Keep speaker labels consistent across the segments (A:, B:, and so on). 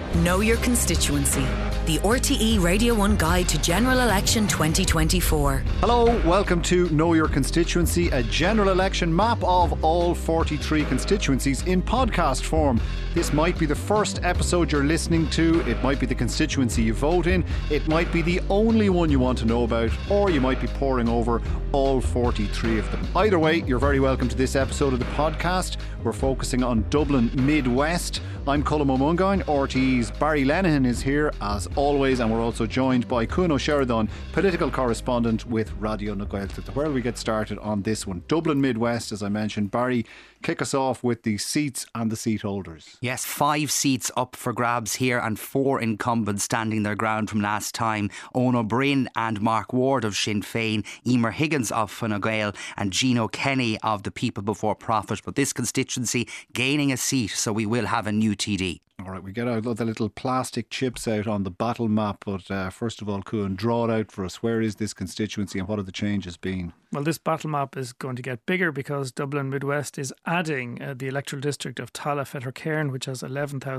A: Know Your Constituency, the RTE Radio 1 Guide to General Election 2024.
B: Hello, welcome to Know Your Constituency, a general election map of all 43 constituencies in podcast form. This might be the first episode you're listening to, it might be the constituency you vote in, it might be the only one you want to know about, or you might be poring over all 43 of them. Either way, you're very welcome to this episode of the podcast. We're focusing on Dublin Midwest. I'm Colm O'Mungáin. RTE's Barry Lenihan is here as always, and we're also joined by Cuno Sheridan, political correspondent with Radio na Gaeltacht. Where do we get started on this one? Dublin Midwest, as I mentioned. Barry, kick us off with the seats and the seat holders.
C: Yes, 5 seats up for grabs here and 4 incumbents standing their ground from last time. Eoin Ó Broin and Mark Ward of Sinn Féin, Emer Higgins of Fine Gael and Gino Kenny of the People Before Profit. But this constituency gaining a seat, so we will have a new TD.
B: All right, we get out the little plastic chips out on the battle map, but first of all, Cuan, draw it out for us. Where is this constituency and what have the changes been?
D: Well, this battle map is going to get bigger because Dublin Midwest is adding the electoral district of Tallaght Fetter Cairn, which has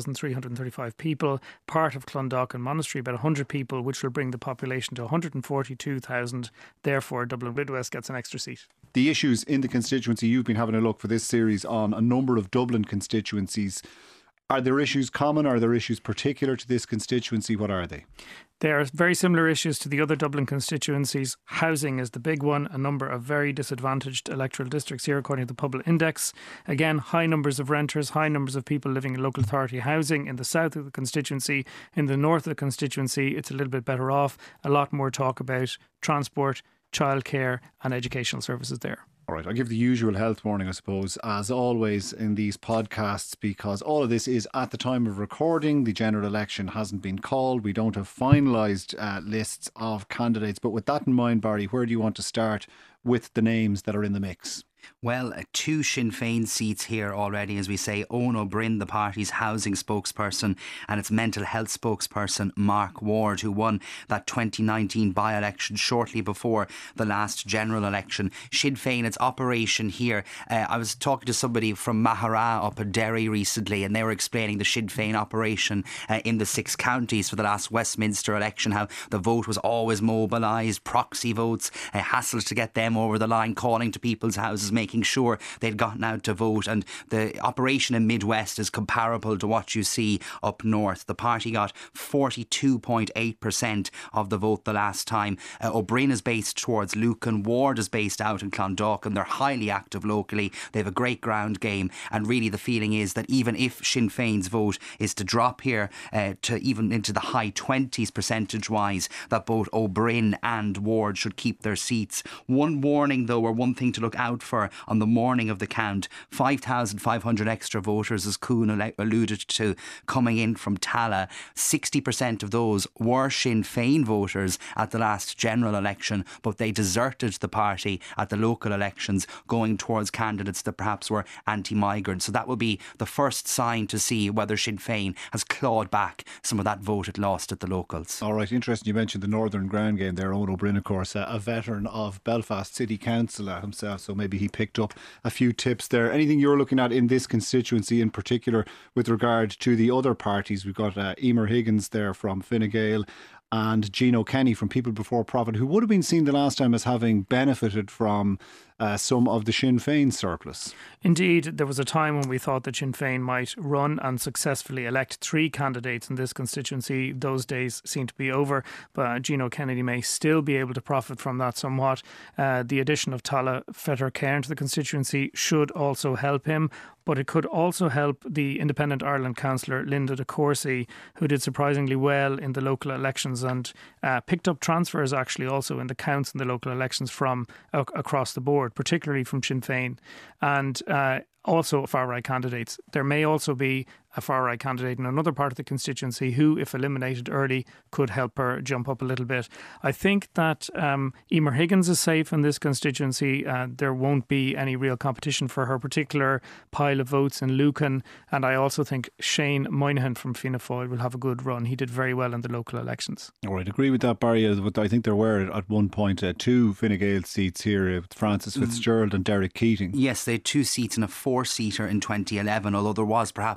D: 11,335 people, part of Clondalkin Monastery, about 100 people, which will bring the population to 142,000. Therefore, Dublin Midwest gets an extra seat. The
B: issues in the constituency, you've been having a look for this series on a number of Dublin constituencies. Are there issues common? Are there issues particular to this constituency? What are they?
D: There are very similar issues to the other Dublin constituencies. Housing is the big one. A number of very disadvantaged electoral districts here, according to the Public Index. Again, high numbers of renters, high numbers of people living in local authority housing in the south of the constituency. In the north of the constituency, it's a little bit better off. A lot more talk about transport, childcare and educational services there.
B: All right, I'll give the usual health warning, I suppose, as always in these podcasts, because all of this is at the time of recording. The general election hasn't been called. We don't have finalised lists of candidates. But with that in mind, Barry, where do you want to start with the names that are in the mix?
C: Well, 2 Sinn Féin seats here already, as we say. Eoin Ó Broin, the party's housing spokesperson, and its mental health spokesperson, Mark Ward, who won that 2019 by-election shortly before the last general election. Sinn Féin, its operation here. I was talking to somebody from Maghera up in Derry recently, and they were explaining the Sinn Féin operation in the 6 counties for the last Westminster election, how the vote was always mobilised, proxy votes, a hassle to get them over the line, calling to people's houses, making sure they'd gotten out to vote. And the operation in Midwest is comparable to what you see up north. The party got 42.8% of the vote the last time. Ó Broin is based towards Lucan. Ward is based out in Clondalkin. They're highly active locally. They have a great ground game. And really the feeling is that even if Sinn Féin's vote is to drop here to even into the high 20s percentage-wise, that both Ó Broin and Ward should keep their seats. One warning though, or one thing to look out for on the morning of the count, 5,500 extra voters, as Kuhn alluded to, coming in from Tallaght. 60% of those were Sinn Féin voters at the last general election, but they deserted the party at the local elections, going towards candidates that perhaps were anti-migrant. So that will be the first sign to see whether Sinn Féin has clawed back some of that vote it lost at the locals.
B: All right, interesting. You mentioned the Northern Ground game there. Eoin Ó Broin, of course, a veteran of Belfast City Council himself, so maybe he picked up a few tips there. Anything you're looking at in this constituency in particular with regard to the other parties? We've got Emer Higgins there from Fine Gael and Gino Kenny from People Before Profit, who would have been seen the last time as having benefited from some of the Sinn Féin surplus.
D: Indeed, there was a time when we thought that Sinn Féin might run and successfully elect 3 candidates in this constituency. Those days seem to be over, but Gino Kennedy may still be able to profit from that somewhat. The addition of Tallaght Fetter Cairn to the constituency should also help him, but it could also help the Independent Ireland councillor Linda de Courcy, who did surprisingly well in the local elections and picked up transfers actually also in the counts in the local elections from across the board, particularly from Sinn Féin, and also far-right candidates. There may also be a far-right candidate in another part of the constituency who, if eliminated early, could help her jump up a little bit. I think that Emer Higgins is safe in this constituency. There won't be any real competition for her particular pile of votes in Lucan, and I also think Shane Moynihan from Fianna Fáil will have a good run. He did very well in the local elections.
B: All right, agree with that, Barry. I think there were at one point 2 Fine Gael seats here, Francis Fitzgerald and Derek Keating.
C: Yes, they had 2 seats and a 4-seater in 2011, although there was perhaps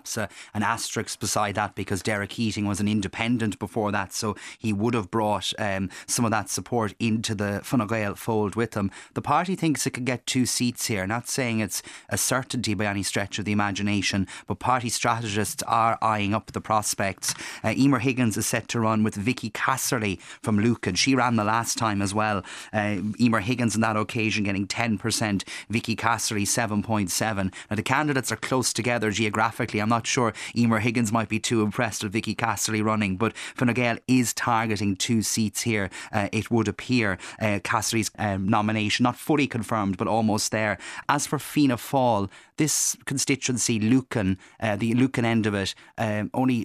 C: an asterisk beside that because Derek Keating was an independent before that, so he would have brought some of that support into the Fine Gael fold with him. The party thinks it could get 2 seats here. Not saying it's a certainty by any stretch of the imagination, but party strategists are eyeing up the prospects. Emer Higgins is set to run with Vicky Casserly from Lucan. She ran the last time as well. Emer Higgins on that occasion getting 10%, Vicky Casserly 7.7. Now the candidates are close together geographically. I'm not sure Emer Higgins might be too impressed with Vicky Casserly running, but Fine Gael is targeting 2 seats here, it would appear. Casserly's nomination not fully confirmed but almost there. As for Fianna Fáil, this constituency, Lucan, the Lucan end of it, only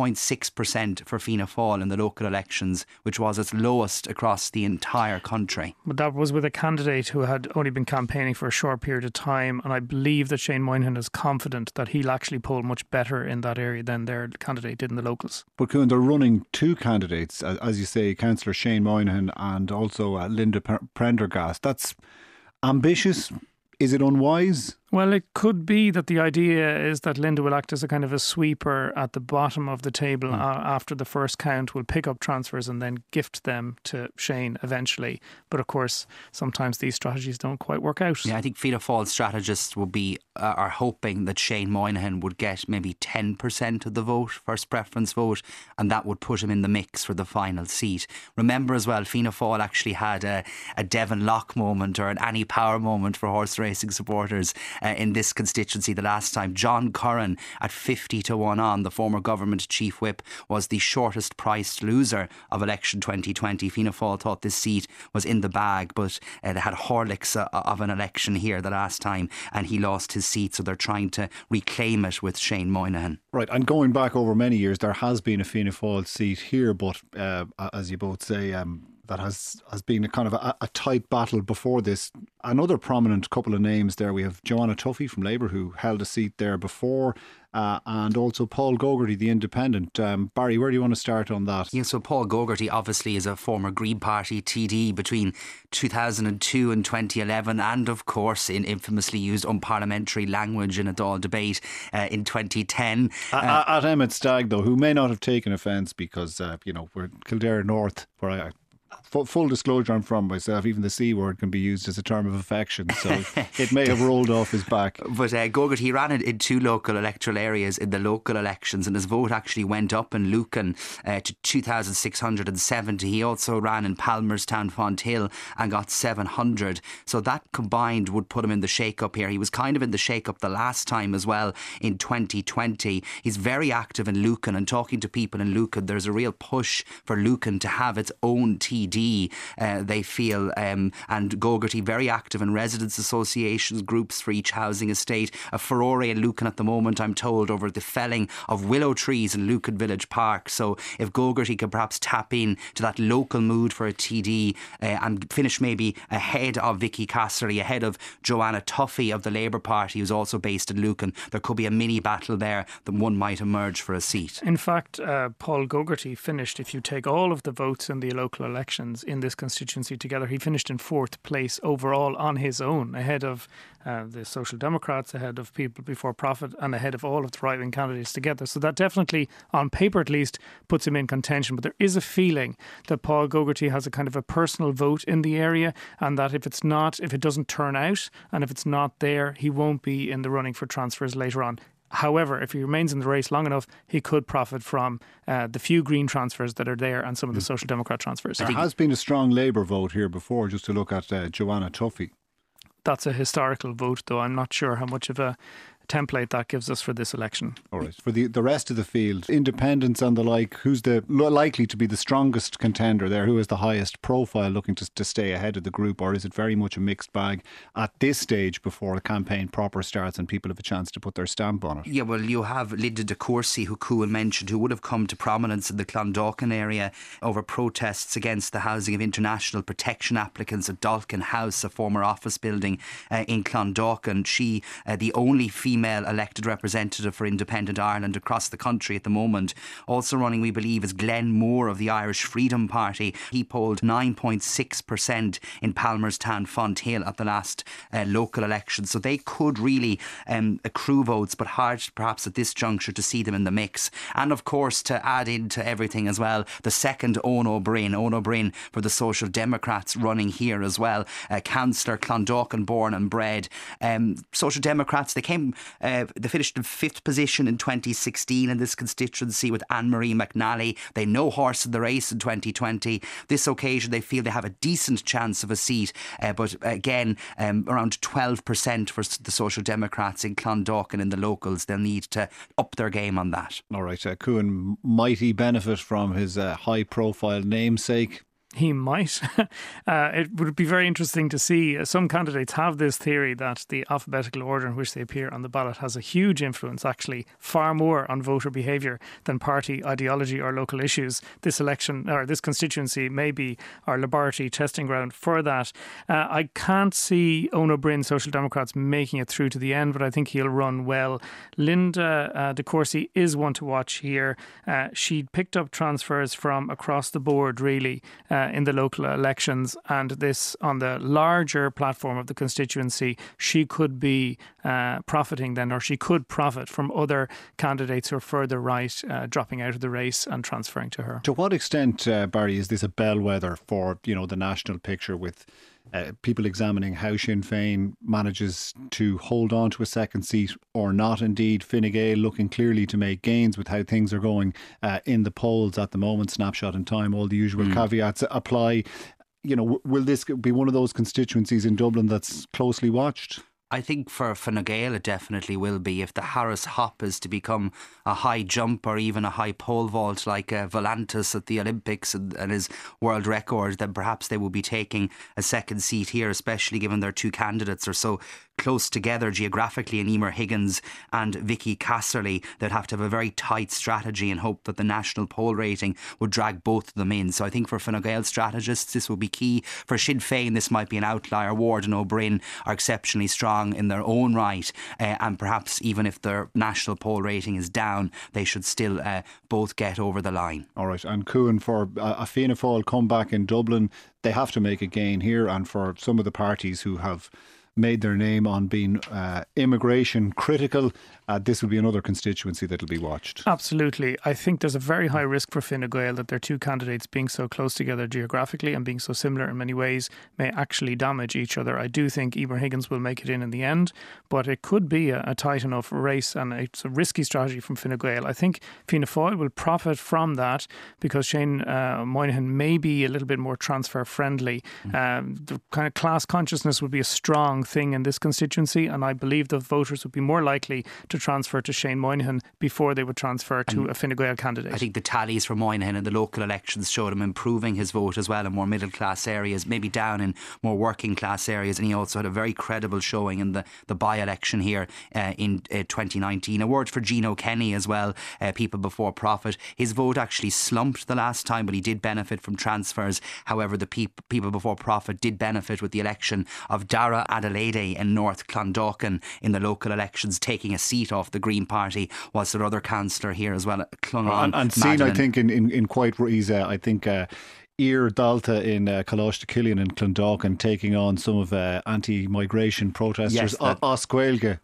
C: 3.6% for Fianna Fáil in the local elections, which was its lowest across the entire country.
D: But that was with a candidate who had only been campaigning for a short period of time, and I believe that Shane Moynihan is confident that he'll actually poll much better in that area than their candidate did in the locals.
B: But Kuhn, they're running 2 candidates, as you say, Councillor Shane Moynihan and also Linda Prendergast. That's ambitious. Is it unwise?
D: Well, it could be that the idea is that Linda will act as a kind of a sweeper at the bottom of the table after the first count, will pick up transfers and then gift them to Shane eventually. But of course, sometimes these strategies don't quite work out.
C: Yeah, I think Fianna Fáil strategists will be are hoping that Shane Moynihan would get maybe 10% of the vote, first preference vote, and that would put him in the mix for the final seat. Remember as well, Fianna Fáil actually had a Devon Locke moment or an Annie Power moment for horse racing supporters in this constituency the last time. John Curran at 50-1 on, the former government chief whip, was the shortest priced loser of election 2020. Fianna Fáil thought this seat was in the bag, but they had Horlicks of an election here the last time and he lost his seat, so they're trying to reclaim it with Shane Moynihan.
B: Right, and going back over many years, there has been a Fianna Fáil seat here, but as you both say, that has been a kind of a tight battle before this. Another prominent couple of names there, we have Joanna Tuffy from Labour, who held a seat there before, and also Paul Gogarty, the independent. Barry, where do you want to start on that?
C: Yeah, so Paul Gogarty obviously is a former Green Party TD between 2002 and 2011, and of course in infamously used unparliamentary language in a Dáil debate in 2010.
B: At Emmett Stagg, though, who may not have taken offence because, we're Kildare North, where I full disclosure, I'm from myself. Even the C word can be used as a term of affection, so it may have rolled off his back.
C: But Gogarty, he ran in 2 local electoral areas in the local elections, and his vote actually went up in Lucan to 2,670. He also ran in Palmerstown, Fonthill, and got 700. So that combined would put him in the shake-up here. He was kind of in the shake-up the last time as well in 2020. He's very active in Lucan, and talking to people in Lucan, there's a real push for Lucan to have its own TD. They feel, and Gogarty very active in residents' associations, groups for each housing estate. A furore in Lucan at the moment, I'm told, over the felling of willow trees in Lucan Village Park. So if Gogarty could perhaps tap in to that local mood for a TD and finish maybe ahead of Vicky Casserly, ahead of Joanna Tuffy of the Labour Party, who's also based in Lucan, there could be a mini battle there that one might emerge for a seat.
D: In fact, Paul Gogarty finished, if you take all of the votes in the local elections in this constituency together, he finished in 4th place overall on his own, ahead of the Social Democrats, ahead of People Before Profit, and ahead of all of the right-wing candidates together. So that definitely, on paper at least, puts him in contention. But there is a feeling that Paul Gogarty has a kind of a personal vote in the area, and that if it doesn't turn out, and if it's not there, he won't be in the running for transfers later on. However, if he remains in the race long enough, he could profit from the few Green transfers that are there and some of the Social Democrat transfers.
B: There has been a strong Labour vote here before, just to look at Joanna Tuffy.
D: That's a historical vote, though. I'm not sure how much of a template that gives us for this election.
B: All right. For the rest of the field, independents and the like, who's likely to be the strongest contender there? Who has the highest profile looking to stay ahead of the group? Or is it very much a mixed bag at this stage before the campaign proper starts and people have a chance to put their stamp on it?
C: Yeah, well, you have Linda de Courcy, who Kuhn mentioned, who would have come to prominence in the Clondalkin area over protests against the housing of international protection applicants at Dalkin House, a former office building in Clondalkin. She, the only female female elected representative for Independent Ireland across the country at the moment. Also running, we believe, is Glenn Moore of the Irish Freedom Party. He polled 9.6% in Palmerstown Fonthill at the last local election. So they could really accrue votes, but hard perhaps at this juncture to see them in the mix. And of course, to add into everything as well, the second Eoin O'Brien for the Social Democrats running here as well. Councillor, Clondalkin born and bred. Social Democrats, they finished in 5th position in 2016 in this constituency with Anne-Marie McNally. They no horse in the race in 2020. This occasion they feel they have a decent chance of a seat, but again around 12% for the Social Democrats in Clondalkin in the locals. They'll need to up their game on that.
B: Alright, Cuan, might he benefit from his high profile namesake?
D: He might. It would be very interesting to see. Some candidates have this theory that the alphabetical order in which they appear on the ballot has a huge influence, actually far more on voter behaviour than party ideology or local issues. This election, or this constituency, may be our laboratory testing ground for that. I can't see Eoin O'Brien, Social Democrats, making it through to the end, but I think he'll run well. Linda De Courcy is one to watch here. She picked up transfers from across the board, really, in the local elections, and this on the larger platform of the constituency, she could be profiting then, or she could profit from other candidates who are further right dropping out of the race and transferring to her.
B: To what extent, Barry, is this a bellwether for the national picture, with people examining how Sinn Féin manages to hold on to a second seat or not? Indeed, Fine Gael looking clearly to make gains with how things are going in the polls at the moment. Snapshot in time, all the usual caveats apply. Will this be one of those constituencies in Dublin that's closely watched?
C: I think for Fine Gael it definitely will be. If the Harris hop is to become a high jump or even a high pole vault like Volantis at the Olympics and his world record, then perhaps they will be taking a second seat here, especially given their two candidates are so close together geographically in Emer Higgins and Vicky Casserly. They'd have to have a very tight strategy and hope that the national poll rating would drag both of them in. So I think for Fine Gael strategists this will be key. For Sinn Féin this might be an outlier. Ward and O'Brien are exceptionally strong in their own right, and perhaps even if their national poll rating is down, they should still both get over the line. Alright, and Cuan, for a Fianna Fáil comeback in Dublin, they have to make a gain here, and for some of the parties who have made their name on being immigration critical, this will be another constituency that will be watched.
D: Absolutely. I think there's a very high risk for Fine Gael that their two candidates being so close together geographically and being so similar in many ways may actually damage each other. I do think Emer Higgins will make it in the end, but it could be a tight enough race, and it's a risky strategy from Fine Gael. I think Fianna Fáil will profit from that because Shane Moynihan may be a little bit more transfer friendly. The kind of class consciousness would be a strong thing in this constituency, and I believe the voters would be more likely to transfer to Shane Moynihan before they would transfer to a Fine Gael candidate. I think the tallies for Moynihan in the local elections showed him improving his vote as well in more middle class areas, maybe down in more working class areas, and he also had a very credible showing in the by-election here in 2019. A word for Gino Kenny as well, People Before Profit. His vote actually slumped the last time, but he did benefit from transfers. However, the People Before Profit did benefit with the election of Dara Adelaide in North Clondalkin in the local elections, taking a seat off the Green Party, whilst their other councillor here as well clung on.
B: And seen, I think, in quite, he's I think Ear Dalta in Coláiste Killian in Clondalkin, taking on some of anti-migration protesters, Oscuelga,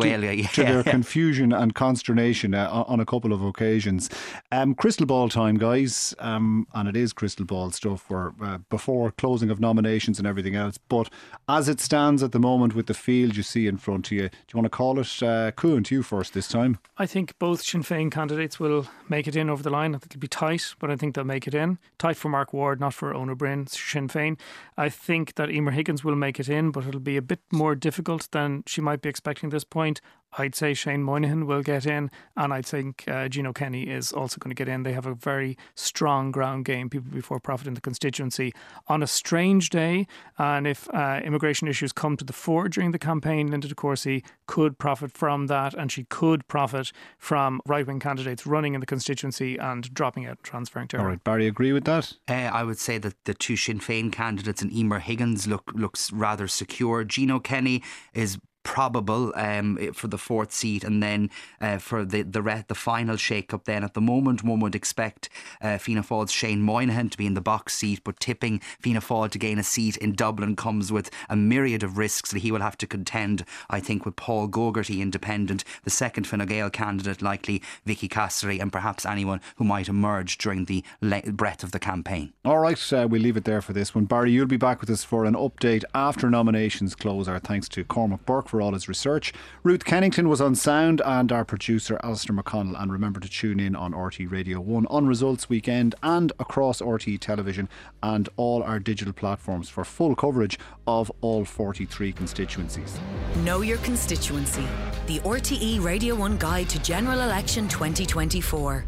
B: to their confusion and consternation on a couple of occasions. Crystal ball time, guys, and it is crystal ball stuff. We're before closing of nominations and everything else, but as it stands at the moment with the field you see in front of you, do you want to call it? Cuan, to you first this time.
D: I think both Sinn Féin candidates will make it in over the line. I think it'll be tight, but I think they'll make it in. Tight for Mark Ward, not for Eoin O'Brien, Sinn Féin. I think that Emer Higgins will make it in, but it'll be a bit more difficult than she might be expecting at this point. I'd say Shane Moynihan will get in, and I think Gino Kenny is also going to get in. They have a very strong ground game, People Before Profit in the constituency. On a strange day, and if immigration issues come to the fore during the campaign, Linda De Courcy could profit from that, and she could profit from right-wing candidates running in the constituency and dropping out and transferring to her.
B: All right, Barry, agree with that?
C: I would say that the two Sinn Féin candidates and Emer Higgins looks rather secure. Gino Kenny is probable for the fourth seat, and then for the final shake-up then at the moment one would expect Fianna Fáil's Shane Moynihan to be in the box seat, but tipping Fianna Fáil to gain a seat in Dublin comes with a myriad of risks that he will have to contend, I think, with Paul Gogarty, independent, the second Fine Gael candidate, likely Vicky Casserly, and perhaps anyone who might emerge during the breadth of the campaign.
B: Alright, we'll leave it there for this one. Barry, you'll be back with us for an update after nominations close. Our thanks to Cormac Burke for all his research. Ruth Kennington was on sound, and our producer Alistair McConnell. And remember to tune in on RTÉ Radio 1 on Results Weekend and across RTÉ Television and all our digital platforms for full coverage of all 43 constituencies.
A: Know your constituency. The RTÉ Radio 1 Guide to General Election 2024.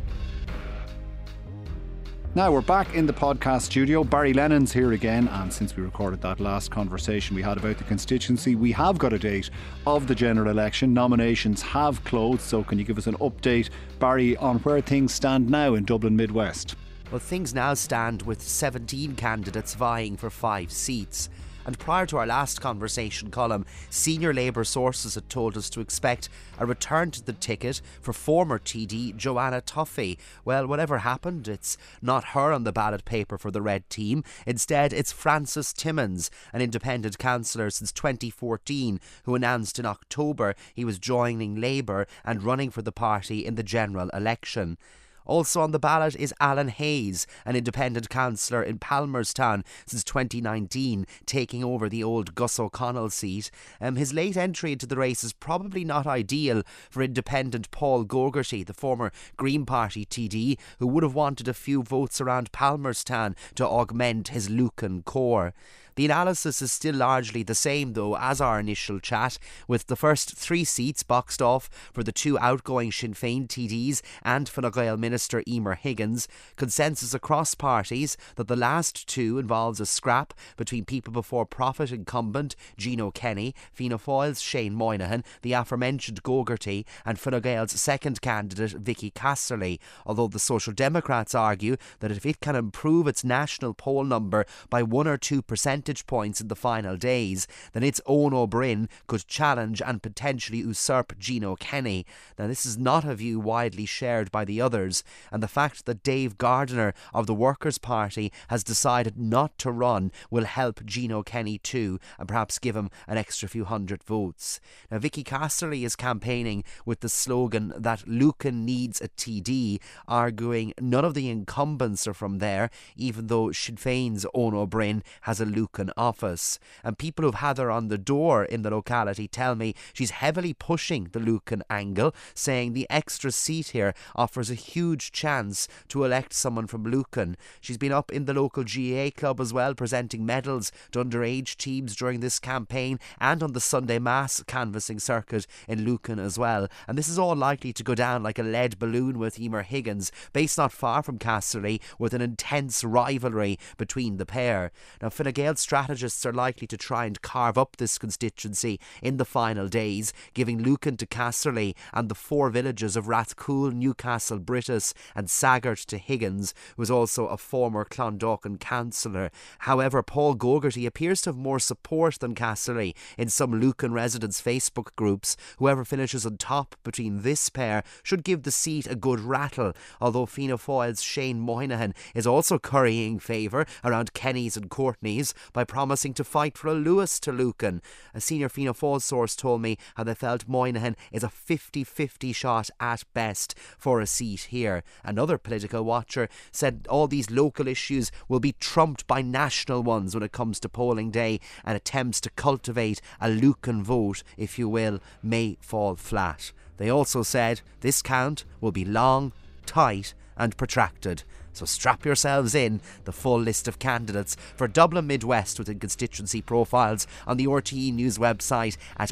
B: Now we're back in the podcast studio. Barry Lennon's here again, and since we recorded that last conversation we had about the constituency, we have got a date of the general election. Nominations have closed, so can you give us an update, Barry, on where things stand now in Dublin Midwest?
E: Well, things now stand with 17 candidates vying for 5 seats. And prior to our last conversation column, senior Labour sources had told us to expect a return to the ticket for former TD Joanna Tuffy. Well, whatever happened, it's not her on the ballot paper for the Red Team. Instead, it's Francis Timmins, an independent councillor since 2014, who announced in October he was joining Labour and running for the party in the general election. Also on the ballot is Alan Hayes, an independent councillor in Palmerstown since 2019, taking over the old Gus O'Connell seat. His late entry into the race is probably not ideal for independent Paul Gogarty, the former Green Party TD, who would have wanted a few votes around Palmerstown to augment his Lucan core. The analysis is still largely the same, though, as our initial chat, with the first 3 seats boxed off for the 2 outgoing Sinn Féin TDs and Fine Gael Minister Emer Higgins. Consensus across parties that the last 2 involves a scrap between People Before Profit incumbent Gino Kenny, Fianna Fáil's Shane Moynihan, the aforementioned Gogarty, and Fine Gael's second candidate Vicky Casserly, although the Social Democrats argue that if it can improve its national poll number by 1 or 2 percentage points in the final days, then its Owen O'Brien could challenge and potentially usurp Gino Kenny. Now, this is not a view widely shared by the others, and the fact that Dave Gardiner of the Workers' Party has decided not to run will help Gino Kenny too, and perhaps give him an extra few hundred votes. Now, Vicky Casserly is campaigning with the slogan that Lucan needs a TD, arguing none of the incumbents are from there, even though Sinn Féin's Owen O'Brien has a Lucan office. And people who've had her on the door in the locality tell me she's heavily pushing the Lucan angle, saying the extra seat here offers a huge chance to elect someone from Lucan. She's been up in the local GAA club as well, presenting medals to underage teams during this campaign, and on the Sunday Mass canvassing circuit in Lucan as well. And this is all likely to go down like a lead balloon with Emer Higgins, based not far from Casserly, with an intense rivalry between the pair. Now, Fine Gael strategists are likely to try and carve up this constituency in the final days, giving Lucan to Casserly and the 4 villages of Rathcoole, Newcastle, Brittis and Saggart to Higgins, who is also a former Clondalkin councillor. However, Paul Gogarty appears to have more support than Casserly in some Lucan residents' Facebook groups. Whoever finishes on top between this pair should give the seat a good rattle, although Fianna Fáil's Shane Moynihan is also currying favour around Kenny's and Courtney's by promising to fight for a Lewis to Lucan. A senior Fianna Fáil source told me how they felt Moynihan is a 50-50 shot at best for a seat here. Another political watcher said all these local issues will be trumped by national ones when it comes to polling day, and attempts to cultivate a Lucan vote, if you will, may fall flat. They also said this count will be long, tight and protracted. So strap yourselves in. The full list of candidates for Dublin Midwest within constituency profiles on the RTE News website at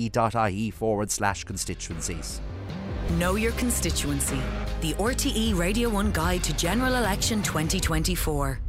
E: rte.ie/constituencies.
A: Know your constituency. The RTE Radio 1 Guide to General Election 2024.